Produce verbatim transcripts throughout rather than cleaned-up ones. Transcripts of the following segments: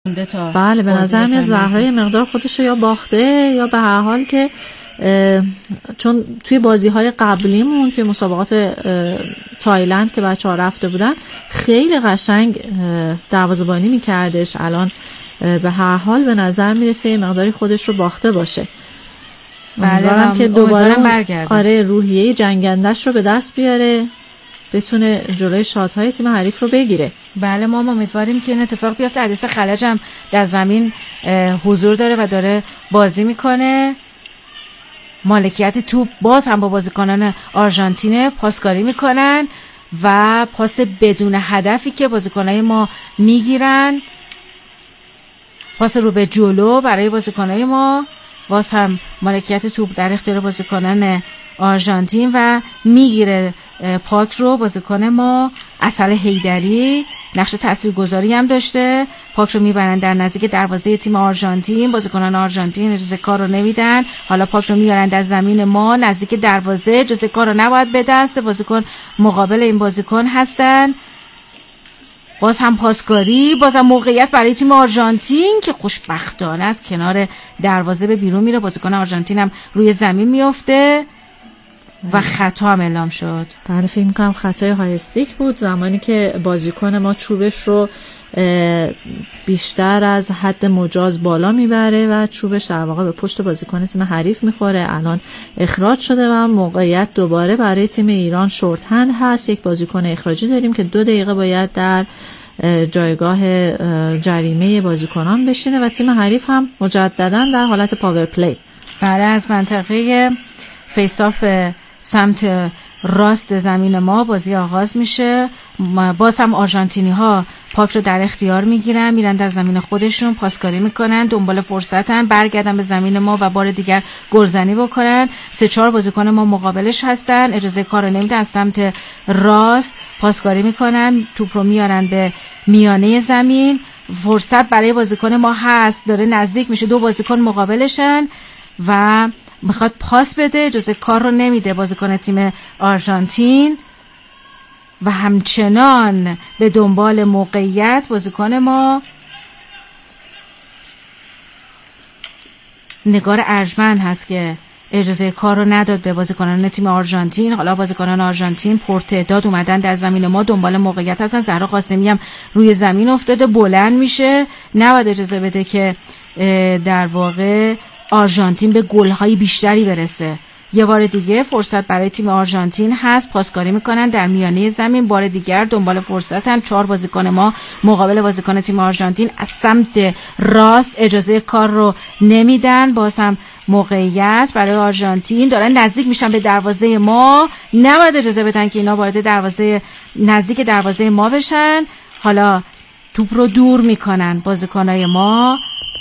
بله به نظر میاد زهرا مقدار خودش یا باخته یا به هر حال که چون توی بازی‌های قبلیمون توی مسابقات تایلند که بچه‌ها رفته بودن خیلی قشنگ دروازه‌بانی می‌کردش. الان به هر حال به نظر میرسه یه مقداری خودش رو باخته باشه. بله که دوباره برگرده. آره روحیه جنگندش رو به دست بیاره، بتونه جلوی شات‌های تیم حریف رو بگیره. بله ما امیدواریم که این اتفاق بیفته. عدیس خلج هم در زمین حضور داره و داره بازی میکنه. مالکیت توپ باز هم با بازیکنان آرژانتین پاسکاری میکنن و پاس بدون هدفی که بازیکنای ما میگیرن، پاس رو به جلو برای بازیکنای ما. باز هم مالکیت توپ در اختیار بازیکنان آرژانتین و میگیره پاک رو بازیکن ما اصل حیدری. نقش تاثیرگذاری هم داشته. پاک رو میبرن در نزدیک دروازه تیم آرژانتین. بازیکنان آرژانتین اجازه کار رو نمیدن. حالا پاک رو میارن در زمین ما نزدیک دروازه. اجازه کار رو نباید بدن. سه بازیکن مقابل این بازیکن هستن. باز هم پاسکاری، باز هم موقعیت برای تیم آرژانتین که خوشبختانه از کنار دروازه به بیرون میره. بازیکن آرژانتین هم روی زمین میفته و خطا هم اعلام شد. بله فکر می‌کنم خطای های استیک بود، زمانی که بازیکن ما چوبش رو بیشتر از حد مجاز بالا میبره و چوبش در واقع به پشت بازیکن تیم حریف میخوره. الان اخراج شده و موقعیت دوباره برای تیم ایران شورت هند هست. یک بازیکن اخراجی داریم که دو دقیقه باید در جایگاه جریمه بازیکنان بشینه و تیم حریف هم مجددا در حالت پاور پلی. بله از منطقه فیساف سمت راست زمین ما بازی آغاز میشه. باز هم آرژانتینی ها پاک رو در اختیار میگیرن، میرن در زمین خودشون پاسکاری میکنن، دنبال فرصتن برگردن به زمین ما و بار دیگر گلزنی بکنن. سه چهار بازیکن ما مقابلش هستن، اجازه کار رو نمیدن. از سمت راست پاسکاری میکنن، توپ رو میارن به میانه زمین. فرصت برای بازیکن ما هست، داره نزدیک میشه، دو بازیکن مقابلشن و میخواد پاس بده، اجازه کار رو نمیده بازیکن تیم آرژانتین و همچنان به دنبال موقعیت بازیکن ما. نگار ارجمند هست که اجازه کار رو نداد به بازیکنان تیم آرژانتین. حالا بازیکنان آرژانتین پرتعداد اومدن در زمین ما دنبال موقعیت هستن. زهرا قاسمی هم روی زمین افتاده، بلند میشه، نباید اجازه بده که در واقع آرژانتین به گل‌های بیشتری برسه. یه بار دیگه فرصت برای تیم آرژانتین هست، پاسکاری میکنن در میانه زمین. بار دیگر دنبال فرصتن، چهار بازیکن ما مقابل بازیکن تیم آرژانتین. از سمت راست اجازه کار رو نمیدن. باز هم موقعیت برای آرژانتین، دارن نزدیک میشن به دروازه ما، نباید اجازه بدن که اینا وارد دروازه نزدیک دروازه ما بشن. حالا توپ رو دور میکنن بازیکنای ما.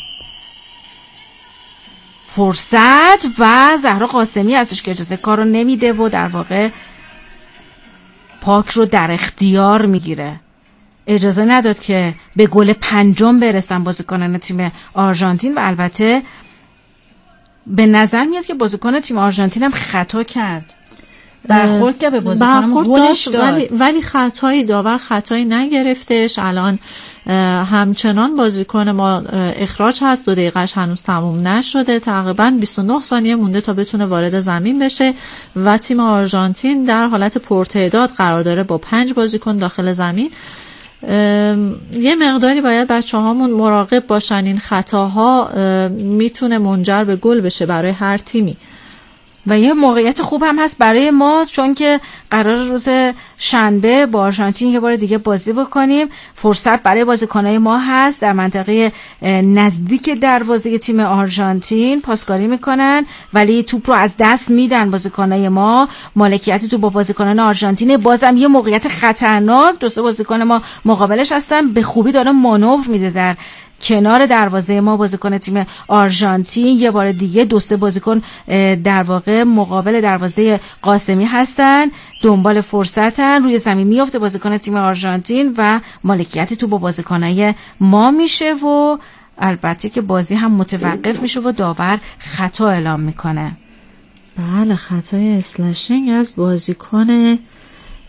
فرصت و زهرا قاسمی هستش که اجازه کار رو نمیده و در واقع پاک رو در اختیار میگیره. اجازه نداد که به گل پنجم برسن بازیکنان تیم آرژانتین و البته به نظر میاد که بازیکن تیم آرژانتین هم خطا کرد، برخورد که به بازیکنم گلش داد، ولی ولی خطایی داور خطایی نگرفتش. الان همچنان بازیکن ما اخراج هست، دو دقیقهش هنوز تموم نشده، تقریبا بیست و نه ثانیه مونده تا بتونه وارد زمین بشه و تیم آرژانتین در حالت پرتعداد قرار داره با پنج بازیکن داخل زمین. یه مقداری باید بچه هامون مراقب باشن، این خطاها میتونه منجر به گل بشه برای هر تیمی. و یه موقعیت خوب هم هست برای ما، چون که قرار روز شنبه با آرژانتین یه بار دیگه بازی بکنیم. فرصت برای بازیکنای ما هست در منطقه نزدیک دروازه تیم آرژانتین پاسکاری میکنن ولی توپ رو از دست میدن بازیکنای ما. مالکیت توپ با بازیکنان آرژانتین. بازم یه موقعیت خطرناک، دو سه بازیکن ما مقابلش هستن، به خوبی داره مانور میده در کنار دروازه ما بازیکن تیم آرژانتین. یه بار دیگه دو سه بازیکن در واقع مقابل دروازه قاسمی هستن، دنبال فرصتن، روی زمین میفته بازیکن تیم آرژانتین و مالکیت تو با بازیکنای ما میشه و البته که بازی هم متوقف میشه و داور خطا اعلام میکنه. بله خطای اسلشینگ از بازیکن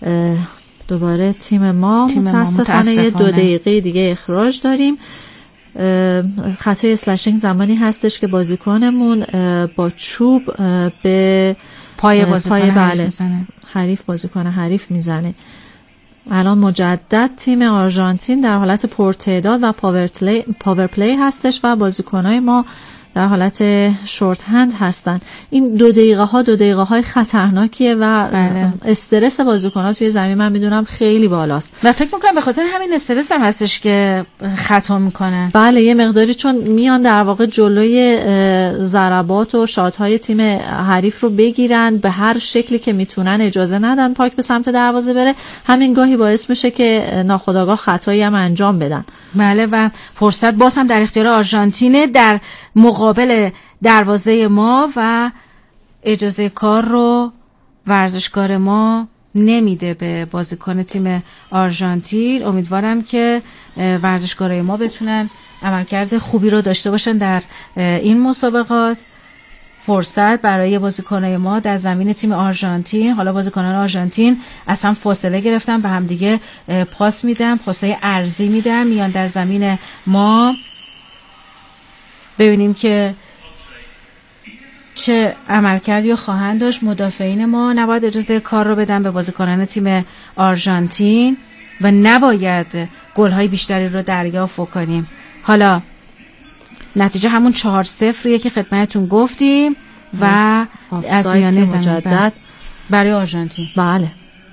دوباره تیم ما. متاسفانه یه دو دقیقه دیگه اخراج داریم خطای اسلشینگ زمانی هستش که بازیکنمون با چوب به پای بازیکن پای حریف بله میزنه. حریف بازیکن حریف میزنه. الان مجدد تیم آرژانتین در حالت پرتعداد و پاور پلی, پاور پلی هستش و بازیکنای ما در حالت شورت هند هستن. این دو دقیقه ها دو دقیقه های خطرناکیه و بله. استرس بازیکن‌ها توی زمین من میدونم خیلی بالاست و فکر میکنم به خاطر همین استرس هم هستش که خطا میکنن. بله یه مقداری، چون میان در واقع جلوی ضربات و شات‌های تیم حریف رو بگیرن، به هر شکلی که میتونن اجازه ندن پاک به سمت دروازه بره. همین گاهی باعث میشه که ناخودآگاه خطایی هم انجام بدن. بله و فرصت باز هم در اختیار آرژانتینه در مقابل دروازه ما و اجازه کار رو ورزشکار ما نمیده به بازیکن تیم آرژانتین. امیدوارم که ورزشکارای ما بتونن عملکرد خوبی رو داشته باشن در این مسابقات. فرصت برای بازیکنای ما در زمین تیم آرژانتین. حالا بازیکنان آرژانتین اصلا فاصله گرفتن، به هم دیگه پاس میدن، پاسای عرضی میدن، میان در زمین ما. ببینیم که چه عملکردی خواهند داشت. مدافعین ما نباید اجازه کار رو بدن به بازیکنان تیم آرژانتین و نباید گل‌های بیشتری رو دریافت کنیم. حالا نتیجه همون چهار صفریه که خدمتتون گفتیم و از میانه مجدد برای آرژانتین. بله.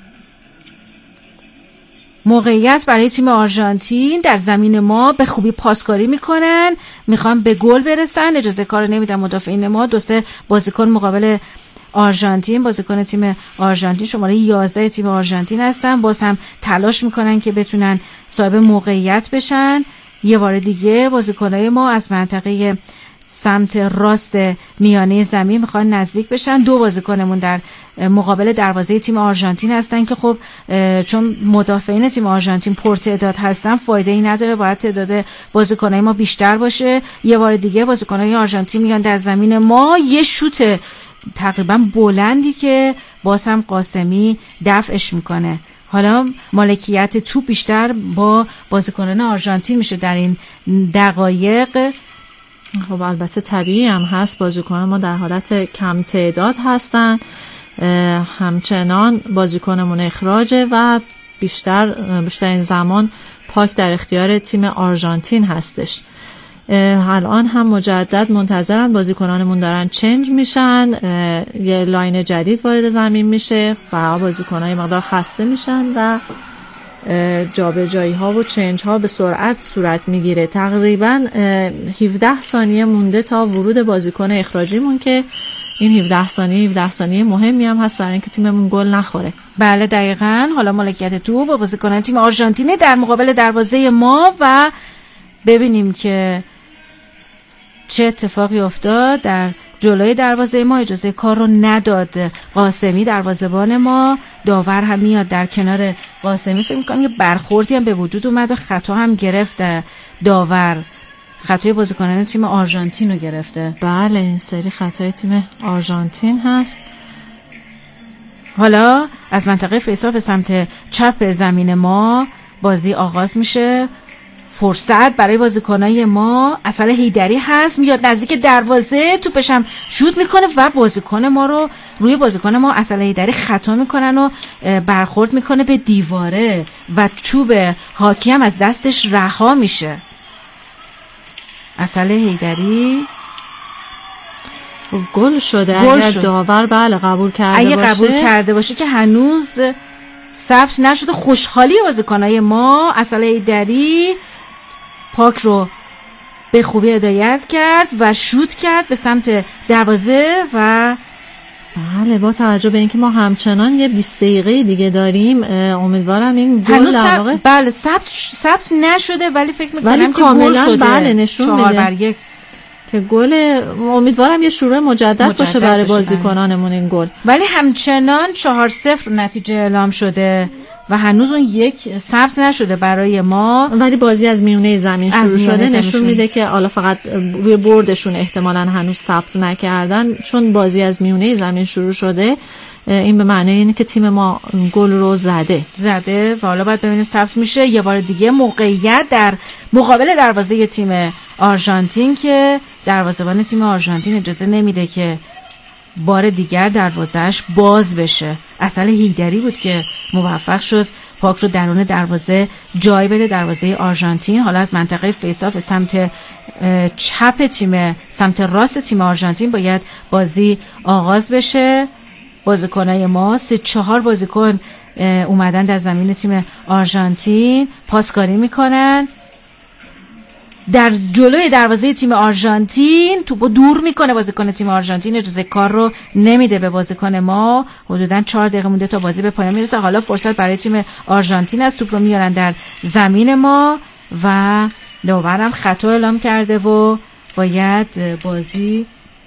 موقعیت برای تیم آرژانتین در زمین ما، به خوبی پاسکاری میکنن، میخوان به گل برسن، اجازه کار نمیدن مدافعین ما. دو سه بازیکن مقابل آرژانتین، بازیکن تیم آرژانتین شماره یازده تیم آرژانتین هستن، باز هم تلاش میکنن که بتونن صاحب موقعیت بشن. یه بار دیگه بازیکنای ما از منطقه سمت راست میانه زمین میخوان نزدیک بشن. دو بازیکنمون در مقابل دروازه تیم آرژانتین هستن که خب چون مدافعین تیم آرژانتین پرتعداد هستن فایده ای نداره، باید تعداد بازیکنای ما بیشتر باشه. یه بار دیگه بازیکنای آرژانتین میان در زمین ما، یه شوت تقریبا بلندی که باز هم قاسمی دفعش میکنه. حالا مالکیت توپ بیشتر با بازیکنان آرژانتین میشه در این دقایق. خب البته طبیعی هم هست، بازیکنان ما در حالت کم تعداد هستن، همچنان بازیکنمون اخراجه و بیشتر بیشتر این زمان پاک در اختیار تیم آرژانتین هستش. الان هم مجدد منتظرن بازیکنانمون دارن چنج میشن، یه لاین جدید وارد زمین میشه و بازیکنای مقدار خسته میشن و جابجایی ها و چنج ها به سرعت صورت میگیره. تقریبا هفده ثانیه مونده تا ورود بازیکن اخراجیمون که این هفده ثانیه هفده ثانیه مهمی هم هست برای اینکه تیممون گل نخوره. بله دقیقاً. حالا مالکیت تو با بازیکنان تیم آرژانتین در مقابل دروازه ما و ببینیم که چه اتفاقی افتاد. در جلوی دروازه ما اجازه کار رو نداد قاسمی دروازه‌بان ما. داور هم میاد در کنار قاسمی، فکر می‌کنم یه برخوردی هم به وجود اومد و خطا هم گرفت داور. خطای بازیکنان تیم آرژانتین رو گرفته. بله این سری خطای تیم آرژانتین هست. حالا از منطقه فیساف سمت چپ زمین ما بازی آغاز میشه. فرصت برای بازیکنای ما. اصل هیدری هست، میاد نزدیک دروازه، توپش هم شوت میکنه و بازیکن ما رو روی بازیکن ما اصل هیدری خطا میکنن و برخورد میکنه به دیواره و چوب هاکی هم از دستش رها میشه. اصل هیدری گل شده. گل اگر شد. داور بله قبول کرده اگه باشه قبول کرده باشه که هنوز ثبت نشده. خوشحالی بازیکنای ما. اصل هیدری پاک رو به خوبی هدایت کرد و شوت کرد به سمت دروازه و بله با توجه به اینکه ما همچنان یه بیست دقیقه دیگه داریم امیدوارم این گل در واقع بله ثبت ثبت نشده ولی فکر می‌کنم که گل شده. بله نشون میده که گل. امیدوارم یه شروع مجدد, مجدد باشه برای بازیکنانمون این گل. ولی همچنان چهار صفر نتیجه اعلام شده و هنوز اون یک ثبت نشده برای ما، ولی بازی از میونه زمین شروع شده. نشون میده که حالا فقط روی بردشون احتمالاً هنوز ثبت نکردن، چون بازی از میونه زمین شروع شده. این به معنی اینه که تیم ما گل رو زده زده و حالا باید ببینیم ثبت میشه. یه بار دیگه موقعیت در مقابل دروازه تیم آرژانتین که دروازه‌بان تیم آرژانتین اجازه نمیده که بار دیگر دروازه‌اش باز بشه. اصل هیدری بود که موفق شد پاک رو درون دروازه جای بده، دروازه آرژانتین. حالا از منطقه فیساف سمت چپ تیم، سمت راست تیم آرژانتین باید بازی آغاز بشه. بازیکنای ما سه چهار بازیکن اومدن در زمین تیم آرژانتین، پاسکاری میکنن. در جلوی دروازه تیم آرژانتین توپو دور میکنه بازیکن تیم آرژانتین، اجازه کار رو نمیده به بازیکن ما. حدوداً چهار دقیقه مونده تا بازی به پایان میرسه. حالا فرصت برای تیم آرژانتین است، توپ رو میارن در زمین ما و داورم خطا اعلام کرده و باید بازی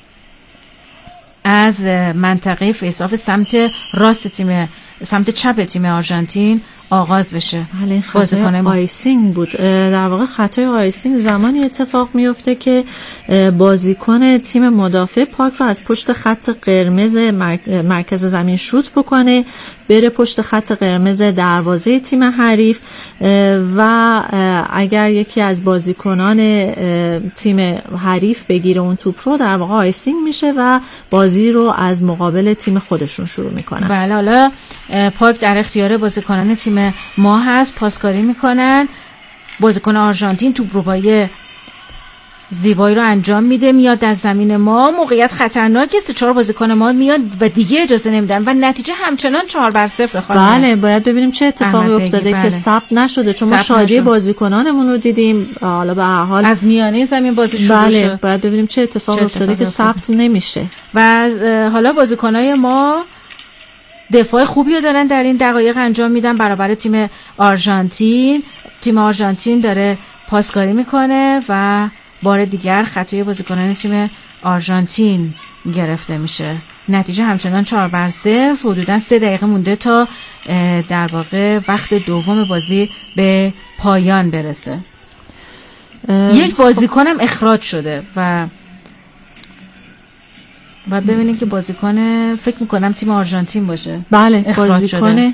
از منطقه فیساف سمت راست تیم، سمت چپ تیم آرژانتین آغاز بشه. بله، خطای آیسینگ بود. در واقع خطای آیسینگ زمانی اتفاق میفته که بازیکن تیم مدافع پاک رو از پشت خط قرمز مرکز زمین شوت بکنه، بره پشت خط قرمز دروازه تیم حریف و اگر یکی از بازیکنان تیم حریف بگیره اون توپ رو، در واقع آیسینگ میشه و بازی رو از مقابل تیم خودشون شروع میکنن. بله، حالا پاک در اختیار بازیکنان تیم ما هست، پاسکاری میکنن. بازیکن آرژانتین توپ رو با زیبایی رو انجام میده، میاد از زمین ما. موقعیت خطرناکی، سه چهار بازیکن ما میاد و دیگه اجازه نمیدن و نتیجه همچنان چهار بر صفر. خانم بله، باید ببینیم چه اتفاقی افتاده بله. که ثبت نشده، چون ما شادی بازیکنانمون رو دیدیم. حالا به هر حال از میانه زمین بازی شروع بله. شد. باید ببینیم چه اتفاقی چه افتاده که ثبت نمیشه. و حالا بازیکنای ما دفاع خوبی رو دارن در این دقایق انجام میدن برابر تیم آرژانتین. تیم آرژانتین داره پاسکاری میکنه و بار دیگر خطای بازیکنان تیم آرژانتین گرفته میشه. نتیجه همچنان چهار بر صفر. حدوداً سه دقیقه مونده تا در واقع وقت دوم بازی به پایان برسه. یک بازیکنم اخراج شده و باید ببینیم که بازیکن، فکر میکنم تیم آرژانتین باشه. بله، بازیکن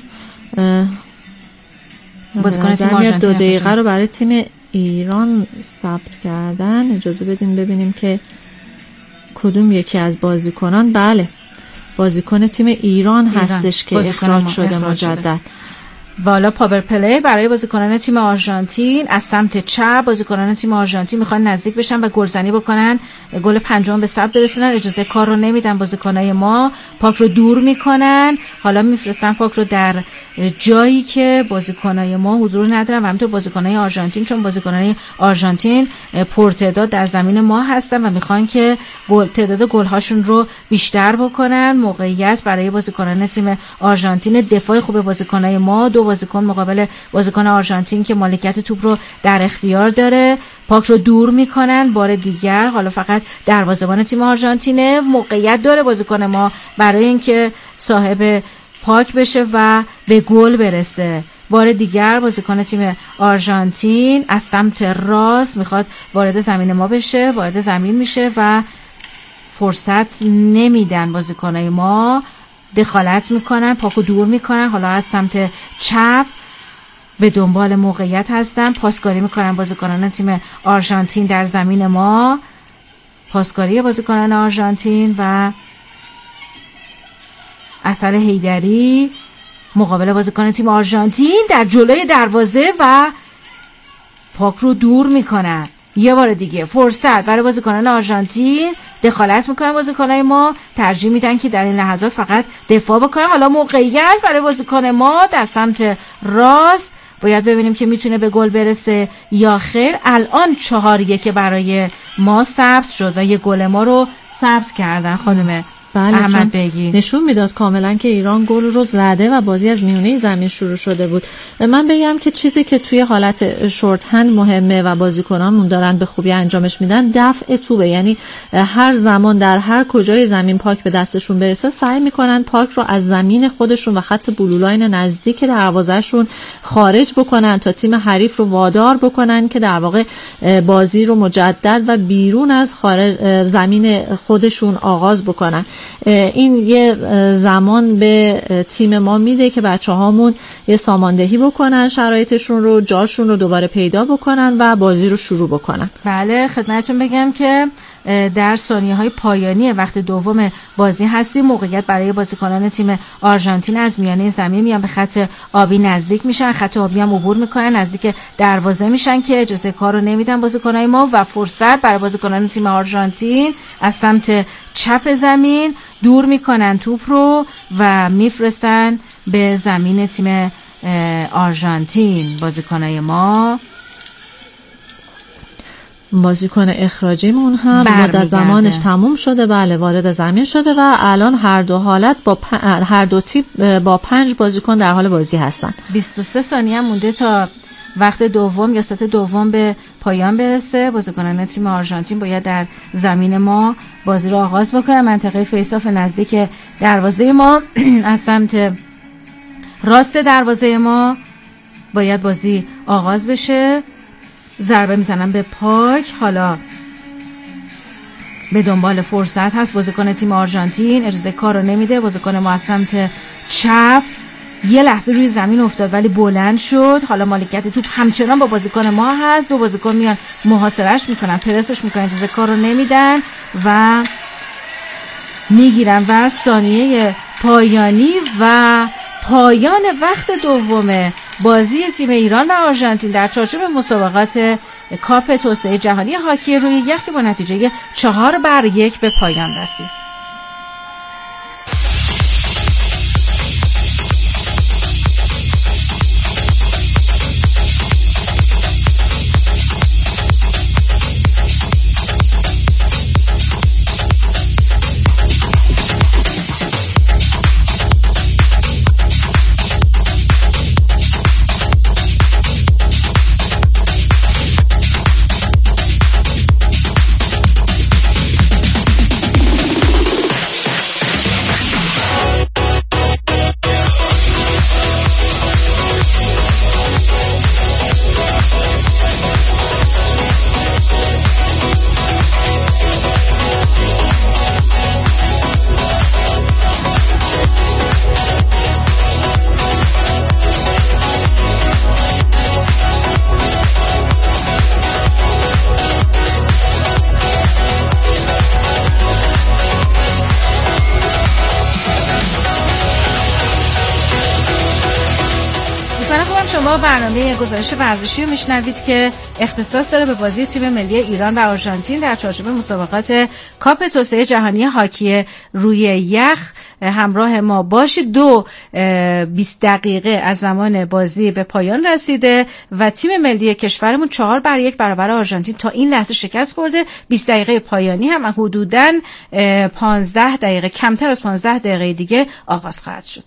بازیکن تیم آرژانتین دو دقیقه رو برای تیم ایران ثبت کردن. اجازه بدین ببینیم که کدوم یکی از بازیکنان. بله، بازیکن تیم ایران, ایران. هستش که اخراج شده مجدد. والا پاور پلی برای بازیکنان تیم آرژانتین از سمت چپ. بازیکنان تیم آرژانتین میخوان نزدیک بشن و گلزنی بکنن، گل پنجم به ثبت برسونن. اجازه کار رو نمیدن بازیکنای ما، پاک رو دور میکنن. حالا میفرستن پاک رو در جایی که بازیکنای ما حضور ندارن و همینطور بازیکنای آرژانتین، چون بازیکنای آرژانتین پرتعداد در زمین ما هستن و میخوان که گل تعداد گل هاشون رو بیشتر بکنن. موقعیت برای بازیکنان تیم آرژانتین، دفاع خوب بازیکنای ما، دو بازیکن مقابل بازیکن آرژانتین که مالکیت توپ رو در اختیار داره. پاک رو دور میکنن بار دیگر. حالا فقط دروازه‌بان تیم آرژانتینه، موقعیت داره بازیکن ما برای اینکه صاحب پاک بشه و به گل برسه. بار دیگر بازیکن تیم آرژانتین از سمت راست میخواد وارد زمین ما بشه، وارد زمین میشه و فرصت نمیدن بازیکنای ما، دخالت میکنن، پاکو دور میکنن. حالا از سمت چپ به دنبال موقعیت هستن، پاسکاری میکنن بازیکنان تیم آرژانتین در زمین ما. پاسکاری بازیکنان آرژانتین و اصل هیدری مقابل بازیکن تیم آرژانتین در جلوی دروازه و پاک رو دور میکنن. یه بار دیگه فرصت برای بازیکنان آرژانتین، دخالت میکنن بازیکنان ما، ترجیح میدن که در این لحظات فقط دفاع بکنن. حالا موقعیت برای بازیکن ما در سمت راست، باید ببینیم که میتونه به گل برسه یا خیر. الان چهار یک برای ما ثبت شد و یه گل ما رو ثبت کردن خانم بله، احمد بگی نشون میداد کاملا که ایران گل رو زده و بازی از میونه زمین شروع شده بود. من بگم که چیزی که توی حالت شورت هند مهمه و بازیکنامون دارن به خوبی انجامش میدن دفع توبه، یعنی هر زمان در هر کجای زمین پاک به دستشون برسه سعی میکنن پاک رو از زمین خودشون و خط بلولاین نزدیک دروازه‌شون خارج بکنن تا تیم حریف رو وادار بکنن که در واقع بازی رو مجدد و بیرون از خارج زمین خودشون آغاز بکنن. این یه زمان به تیم ما میده که بچه هامون یه ساماندهی بکنن، شرایطشون رو جاشون رو دوباره پیدا بکنن و بازی رو شروع بکنن. بله، خدمتتون بگم که در ثانیه های پایانی وقت دوم بازی هستیم. موقعیت برای بازیکنان تیم آرژانتین از میانه زمین میان به خط آبی نزدیک میشن، خط آبی هم عبور میکنن، نزدیک دروازه میشن که اجازه کار رو نمیدن بازیکنای ما و فرصت برای بازیکنان تیم آرژانتین از سمت چپ زمین دور میکنن توپ رو و میفرستن به زمین تیم آرژانتین. بازیکنای ما بازیکن اخراجیمون هم مدت زمانش تموم شده، بله وارد زمین شده و الان هر دو حالت با پ... هر دو تیپ با پنج بازیکن در حال بازی هستن. بیست و سه ثانیه مونده تا وقت دوم یا ست دوم به پایان برسه. بازیکنان تیم آرژانتین باید در زمین ما بازی رو آغاز بکنن. منطقه فیساف نزدیک دروازه ما از سمت راست دروازه ما باید بازی آغاز بشه. ضربه میزنن به پاک، حالا به دنبال فرصت هست بازیکن تیم آرژانتین، اجازه کار رو نمیده. بازیکن ما از سمت چپ یه لحظه روی زمین افتاد ولی بلند شد. حالا مالکیت توپ همچنان با بازیکن ما هست، دو بازیکن میان محاصرهش میکنن، پرسش میکنن، اجازه کار رو نمیدن و میگیرن و ثانیه پایانی و پایان وقت دوم بازی تیم ایران و آرژانتین در چارچوب مسابقات کاپ توسعه جهانی هاکی روی یخ با نتیجه چهار بر یک به پایان رسید. برنامه گزارش ورزشی رو میشنوید که اختصاص داره به بازی تیم ملی ایران و آرژانتین در چارچوب مسابقات کاپ توسعه جهانی هاکی روی یخ. همراه ما باشید. دو بیست دقیقه از زمان بازی به پایان رسیده و تیم ملی کشورمون چهار بر یک برابر آرژانتین تا این لحظه شکست خورده. بیست دقیقه پایانی هم حدوداً پانزده دقیقه، کمتر از پانزده دقیقه دیگه آغاز خواهد شد.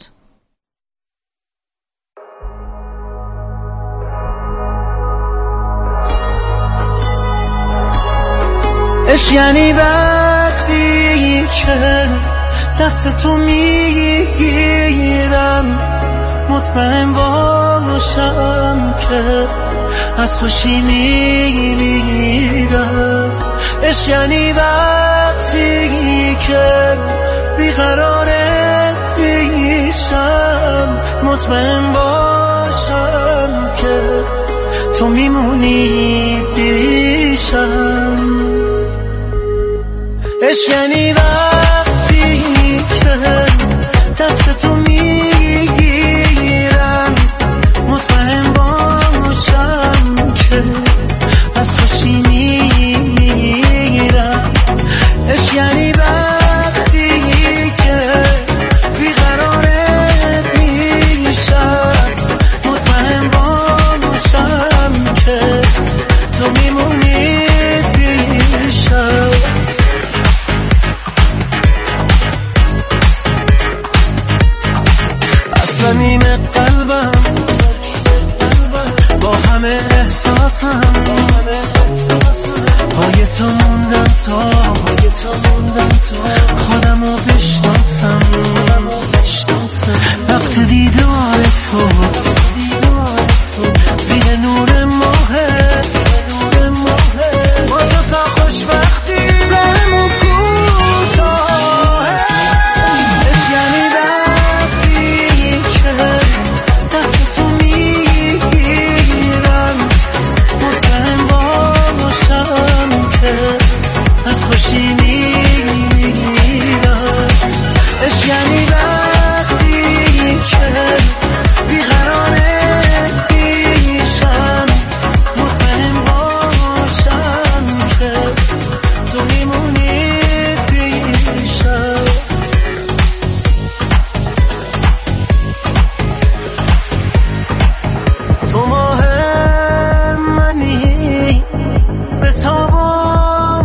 اش یعنی وقتی که دست تو میگیرم مطمئن باشم که از خوشی میمیرم. اش یعنی وقتی که بیقرارت میشم مطمئن باشم که تو میمونی پیشم. اش یعنی وقتی که دست تو میگیرم مطمئن باشم که از خوشی میمیرم. اش یعنی وقتی که بیقرارت میشم مطمئن باشم که تو میمونی پیشم. تا خودمو بشناسم وقت دیدار تو زیر نور ماهه با تو تا خوشبختی دلمو کوتاهه عشق یعنی وقتی که دست تو میگیرم مطمئن باشم که از خوشی میمیرم عشق یعنی وقتی که بیقراره پیشم مطمئن باشم که تو میمونی پیشم تو ماه منی به تابم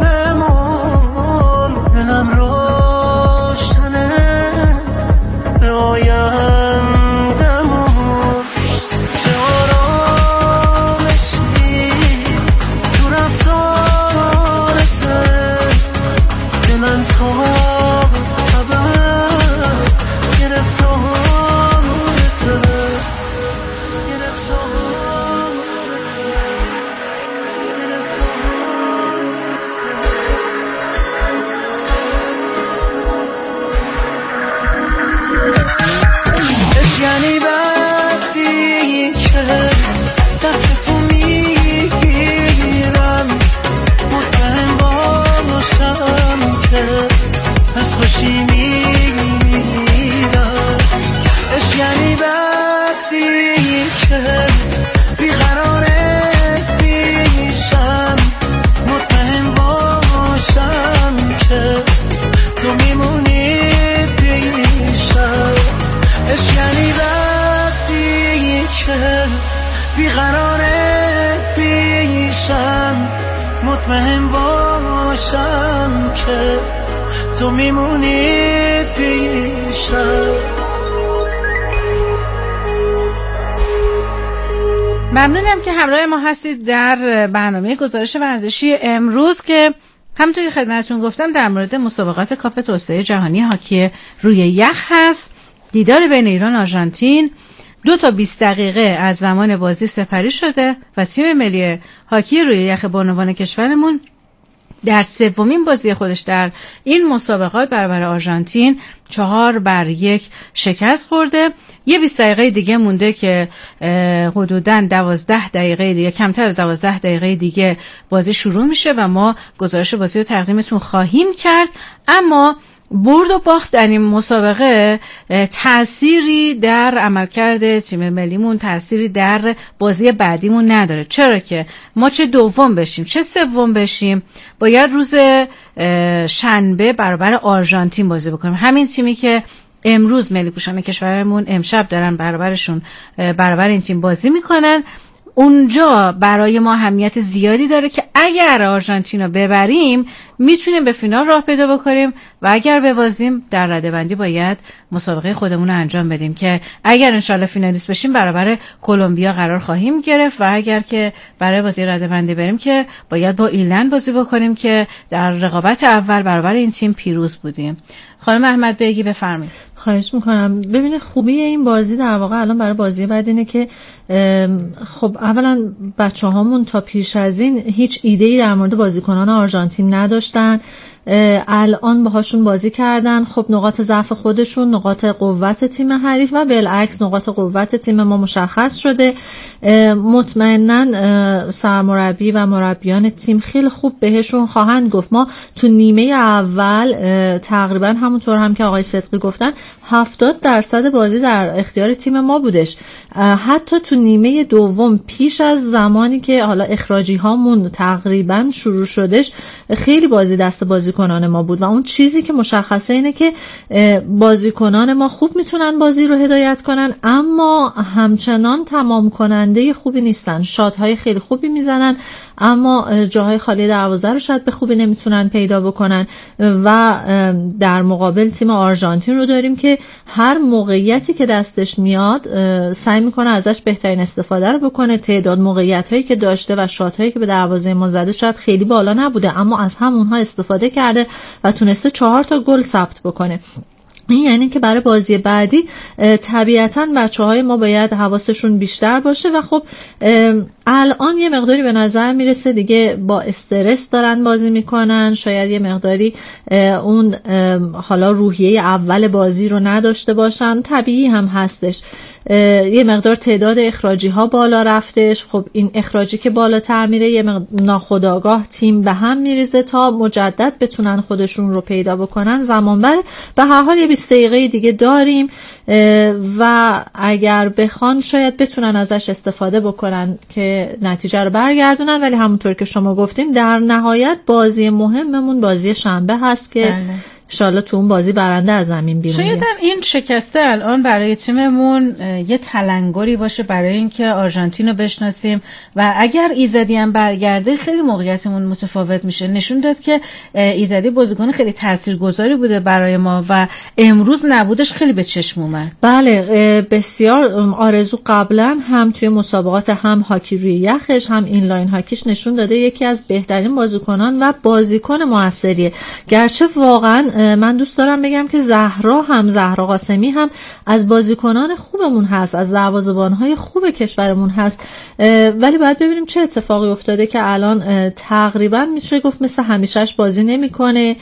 بمون دلم روشنه به آیندمون چه آرامشی تو رفتارته دلم تا ابد گرفتارته عشق یعنی وقتی که دست تو میگیرم مطمئن باشم که از خوشی میمیرم عشق یعنی وقتی که بیقراره پیشم مطمئن باشم که تو میمونی پیشم عشق یعنی وقتی که بیقراره پیشم مطمئن باشم که تو میمونی پیشم ممنونم که همراه ما هستید در برنامه گزارش ورزشی امروز که همونطوری خدمتتون گفتم در مورد مسابقات کاپ توسعه جهانی هاکی روی یخ هست. دیدار بین ایران و آرژانتین دو تا بیست دقیقه از زمان بازی سپری شده و تیم ملی هاکی روی یخ بانوان کشورمون در سومین بازی خودش در این مسابقات برابر آرژانتین چهار بر یک شکست خورده. یه بیست دقیقه دیگه مونده که حدوداً دوازده دقیقه دیگه، کمتر از دوازده دقیقه دیگه بازی شروع میشه و ما گزارش بازی رو تقدیمتون خواهیم کرد. اما برد و باخت در این مسابقه تأثیری در عملکرد تیم ملیمون، تأثیری در بازی بعدیمون نداره. چرا که ما چه دوم بشیم چه سوم بشیم باید روز شنبه برابر آرژانتین بازی بکنیم. همین تیمی که امروز ملی پوشان کشورمون امشب دارن برابرشون برابر این تیم بازی میکنن، اونجا برای ما اهمیت زیادی داره که اگر آرژانتین رو ببریم میتونیم به فینال راه پیدا بکنیم و اگر ببازیم در رده‌بندی باید مسابقه خودمون رو انجام بدیم که اگر انشالله فینالیست بشیم برابر کلمبیا قرار خواهیم گرفت و اگر که برای بازی رده‌بندی بریم که باید با ایرلند بازی بکنیم که در رقابت اول برابر این تیم پیروز بودیم. خانم احمد بیگی بفرمایید. خواهش میکنم. ببینید خوبی این بازی در واقع الان برای بازی بعد اینه که خب اولا بچه هامون تا پیش از این هیچ ایده‌ای در مورد بازیکنان آرژانتین نداشتن، الان باهاشون بازی کردن. خب نقاط ضعف خودشون، نقاط قوت تیم حریف و بالعکس نقاط قوت تیم ما مشخص شده. مطمئناً سرمربی و مربیان تیم خیلی خوب بهشون خواهند گفت. ما تو نیمه اول تقریبا همونطور هم که آقای صدقی گفتن هفتاد درصد بازی در اختیار تیم ما بودش. حتی تو نیمه دوم پیش از زمانی که حالا اخراجی هامون تقریبا شروع شدش خیلی بازی دست بازی بازیکنان ما بود و اون چیزی که مشخصه اینه که بازیکنان ما خوب میتونن بازی رو هدایت کنن اما همچنان تمام کننده خوبی نیستن. شات‌های خیلی خوبی میزنن اما جاهای خالی دروازه رو شاید به خوبی نمیتونن پیدا بکنن و در مقابل تیم آرژانتین رو داریم که هر موقعیتی که دستش میاد سعی میکنه ازش بهترین استفاده رو بکنه. تعداد موقعیت هایی که داشته و شات هایی که به دروازه ما زده شاید خیلی بالا نبوده اما از همونها استفاده کرده و تونسته چهار تا گل ثبت بکنه. این یعنی که برای بازی بعدی طبیعتاً بچه‌های ما باید حواسشون بیشتر باشه و خب الان یه مقداری به نظر میرسه دیگه با استرس دارن بازی میکنن، شاید یه مقداری اون حالا روحیه اول بازی رو نداشته باشن، طبیعی هم هستش. یه مقدار تعداد اخراجی ها بالا رفتش، خب این اخراجی که بالاتر میره یه ناخودآگاه تیم به هم میریزه تا مجدد بتونن خودشون رو پیدا بکنن، زمان بره. به هر حال یه بیست دقیقه دیگه داریم و اگر بخوان شاید بتونن ازش استفاده بکنن که نتیجه رو برگردونن، ولی همونطور که شما گفتیم در نهایت بازی مهممون بازی شنبه هست که بله. انشالله تو اون بازی برنده از زمین بیرون. شاید هم این شکسته الان برای تیممون یه تلنگری باشه برای اینکه آرژانتین رو بشناسیم و اگر ایزدی هم برگرده خیلی موقعیتمون متفاوت میشه. نشون داد که ایزدی بازیکن خیلی تاثیرگذاری بوده برای ما و امروز نبودش خیلی به چشم اومد. بله بسیار. آرزو قبلا هم توی مسابقات هم هاکی روی یخش هم اینلاین هاکیش نشون داده یکی از بهترین بازیکنان و بازیکن موثریه. گرچه واقعا من دوست دارم بگم که زهرا هم زهرا قاسمی هم از بازیکنان خوبمون هست، از دروازه‌بان‌های خوب کشورمون هست، ولی باید ببینیم چه اتفاقی افتاده که الان تقریبا میشه گفت مثل همیشهش بازی نمیکنه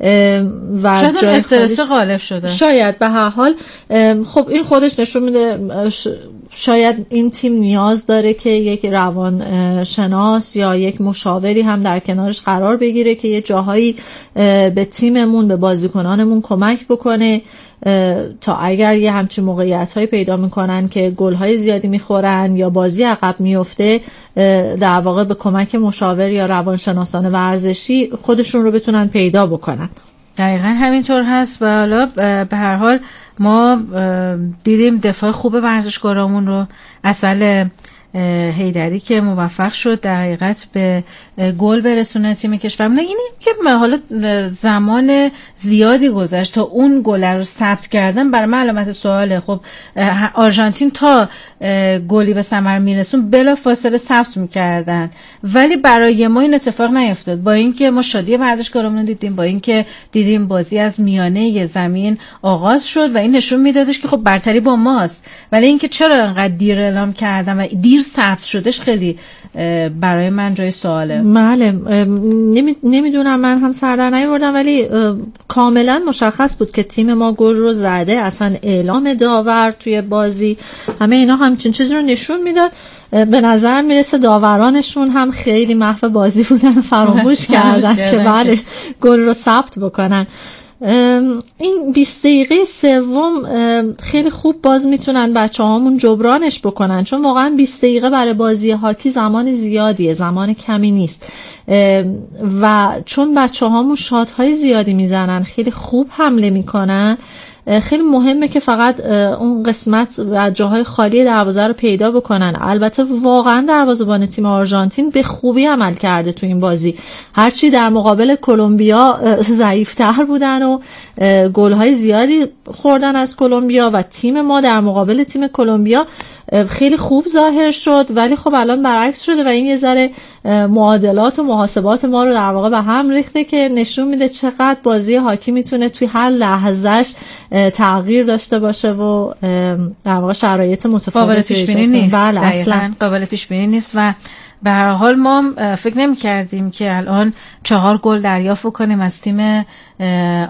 و شاید استرس غالب شده. شاید به هر حال خب این خودش نشون میده شاید این تیم نیاز داره که یک روان شناس یا یک مشاوری هم در کنارش قرار بگیره که یه جاهایی به تیممون به بازیکنانمون کمک بکنه تا اگر یه همچین موقعیت‌هایی پیدا میکنن که گل‌های زیادی میخورن یا بازی عقب میفته در واقع به کمک مشاور یا روانشناسان ورزشی خودشون رو بتونن پیدا بکنن. دقیقاً همینطور هست و حالا به هر حال ما دیدیم دفاع خوب ورزشکارامون رو، اصل حیدری که موفق شد در حقیقت به گل برسونه تیم کشورمون. اینی که حالا زمان زیادی گذشت تا اون گل رو ثبت کردن برای من علامت سواله. خب آرژانتین تا گلی به ثمر میرسون بلا فاصله ثبت میکردن ولی برای ما این اتفاق نیفتاد، با اینکه ما شادی ورزشکارمون دیدیم، با اینکه دیدیم بازی از میانه زمین آغاز شد و این نشون میدادش که خب برتری با ماست، ولی اینکه چرا انقدر دیر اعلام کردن و دیر ثبت شدش خیلی برای من جای سواله. بله نمیدونم، من هم سر در نیاوردم ولی کاملا مشخص بود که تیم ما گل رو زده، اصلا اعلام داور توی بازی همه اینا همچین چیزی رو نشون میداد. به نظر میرسه داورانشون هم خیلی محو بازی بودن، فراموش کردن که بله گل رو ثبت بکنن. این بیست دقیقه سوم خیلی خوب باز میتونن بچه هامون جبرانش بکنن، چون واقعا بیست دقیقه برای بازی هاکی زمان زیادیه، زمان کمی نیست و چون بچه هامون شات های زیادی میزنن، خیلی خوب حمله میکنن، خیلی مهمه که فقط اون قسمت و جاهای خالی دروازه رو پیدا بکنن. البته واقعا دروازه‌بان تیم آرژانتین به خوبی عمل کرده تو این بازی، هرچی در مقابل کلمبیا ضعیف‌تر بودن و گل‌های زیادی خوردن از کلمبیا و تیم ما در مقابل تیم کلمبیا خیلی خوب ظاهر شد، ولی خب الان برعکس شده و این یه ذره معادلات و محاسبات ما رو در واقع به هم ریخته که نشون میده چقدر بازی هاکی میتونه توی هر لحظهش تغییر داشته باشه و در واقع شرایط متفاوتی پیش بینی نیست. بله اصلا قابل پیش بینی نیست و به هر حال ما فکر نمی کردیم که الان چهار گل دریافت کنیم از تیم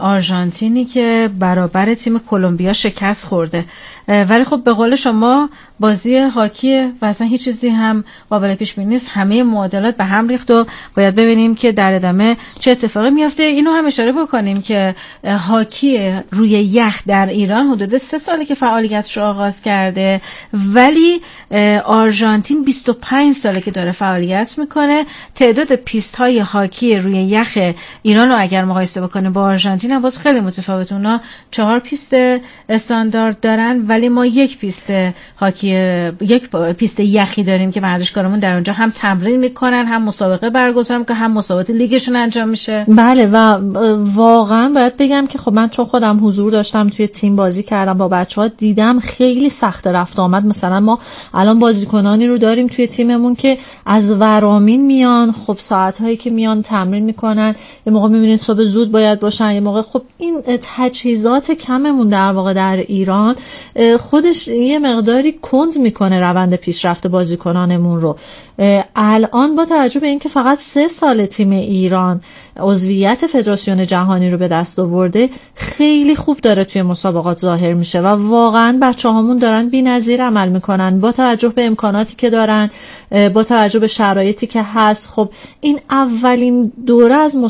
آرژانتینی که برابر تیم کلمبیا شکست خورده، ولی خب به قول شما بازی هاکی و اصلا هیچ چیزی هم قابل پیش بینی نیست. همه معادلات به هم ریخت و باید ببینیم که در ادامه چه اتفاقی میفته. اینو هم اشاره بکنیم که هاکی روی یخ در ایران حدود سه ساله که فعالیتش رو آغاز کرده، ولی آرژانتین بیست و پنج ساله که داره فعالیت میکنه. تعداد پیست های هاکی روی یخ ایران رو اگر مقایسه بکنیم با آرژانتین هم باز خیلی متفاوت. اونا چهار پیست استاندارد دارن ولی ما یک پیست هاکی یک پیست یخی داریم که ورزشکارمون در اونجا هم تمرین میکنن، هم مسابقه برگزار میکنن، هم مسابقات لیگشون انجام میشه. بله و واقعا باید بگم که خب من چون خودم حضور داشتم توی تیم بازی کردم با بچه‌ها، دیدم خیلی سخت رفت آمد. مثلا ما الان بازیکنانی رو داریم توی تیممون که از ورامین میان، خب ساعت‌هایی که میان تمرین میکنن، یه موقع میبینین صبح زود باید باشن، یه موقع خب این تجهیزات کممون در واقع در ایران خودش یه مقداری کند میکنه روند پیشرفت بازیکنانمون رو. الان با توجه به اینکه فقط سه سال تیم ایران عضویت فدراسیون جهانی رو به دست آورده، خیلی خوب داره توی مسابقات ظاهر میشه و واقعا بچه‌هامون دارن بی‌نظیر عمل میکنن با توجه به امکاناتی که دارن، با توجه به شرایطی که هست. خب این اولین دوره از